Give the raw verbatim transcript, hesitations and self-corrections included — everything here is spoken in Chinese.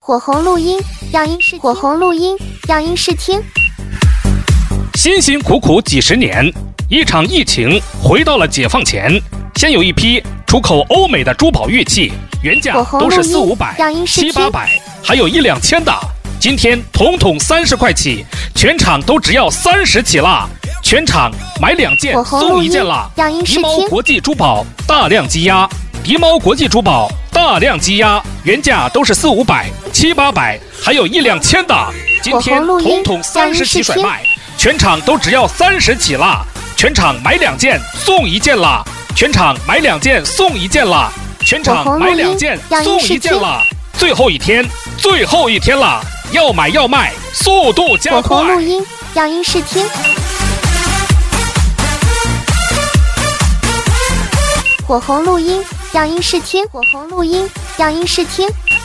火红录音，让音视火红录音，让音视听。 辛辛苦苦几十年，一场疫情回到了解放前。先有一批出口欧美的珠宝玉器，原价都是四五百、七八百，还有一两千的，今天统统三十块起，全场都只要三十起啦！全场买两件送一件啦！迪猫国际珠宝大量积压，迪猫国际珠宝大量积压，原价都是四五百、七八百，还有一两千的，今天统统三十起甩卖，全场都只要三十起啦！全场买两件送一件啦！全场买两件送一件啦！全场买两件送一件啦！最后一天，最后一天了，要买要卖，速度加快！ 火红录音，让音视听。火红录音，让音视听。火红录音，让音视听。